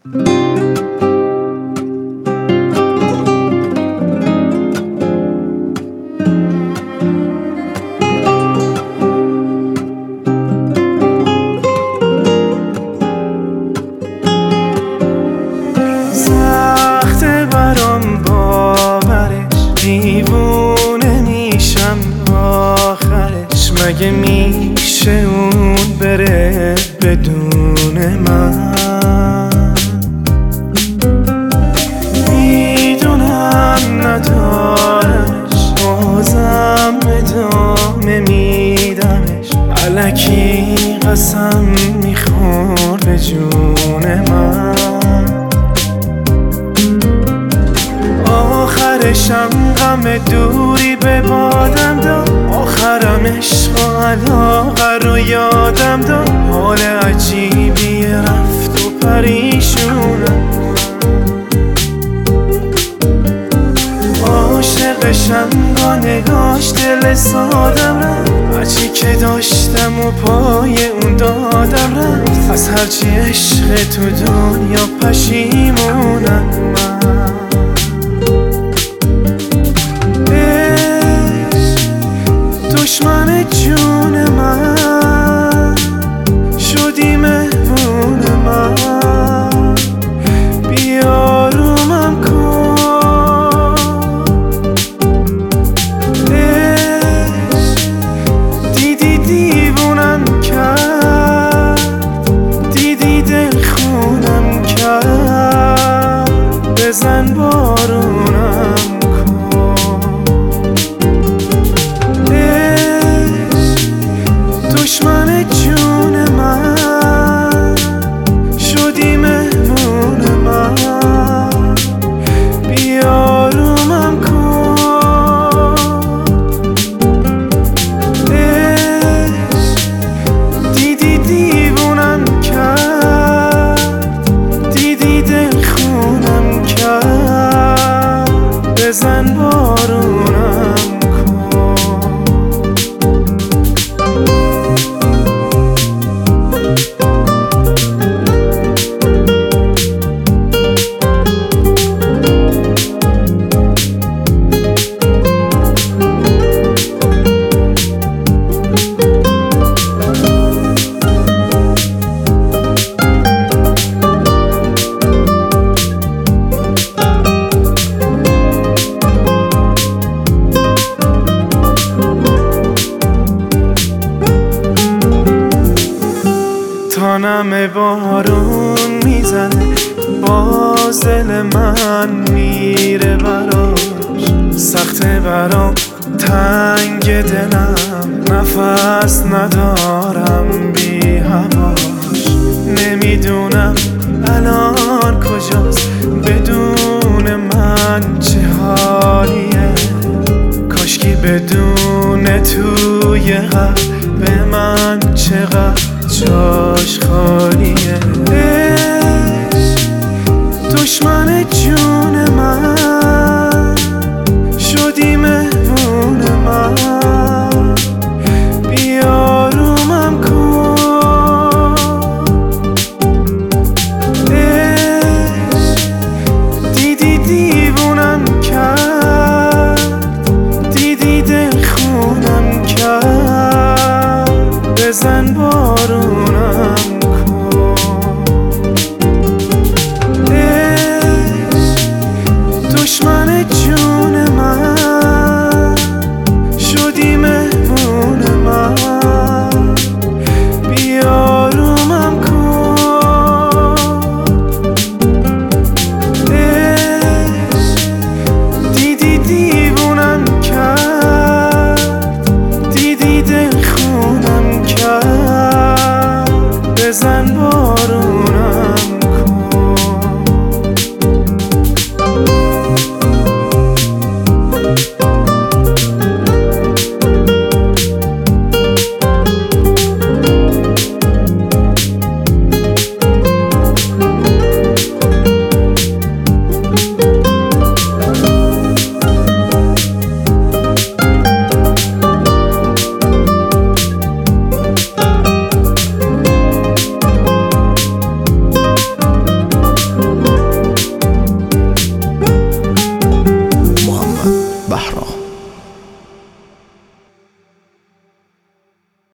سخته برام باورش، دیوونه میشم آخرش. مگه میشه اون بره بدون من؟ میدونم ندارمش، بازم ادامه میدمش. الکی قسم میخور به جون من. آخرشم غم دوری به بادم داد، آخرم عشق و علاقه رو یادم داد. حال عجیبی رفت و پریشونم، عاشقشم با نگاش دل سادم رفت. هرچی که داشتم و پای اون دادم رفت. از هرچی عشق تو دنیا پشیمونم من. دشمن جون من شدی مهمون من، بیارومم کن. دیدی دیوونم کرد، دیدی دل خونم کرد. بزن بارونم دشمن جون من شدی مهمون من، بیارومم کن. دیدی دیوونم کرد، دیدی دل خونم کرد. بزن بارونم تانم بارون میزنه، باز دل من میره براش. سخته برام تنگ دلم، نفس ندارم بی هواش. نمیدونم الان کجاست، بدون من چه حالیه. کاشکی بدون توی قلب من چقدر جاش خالیه.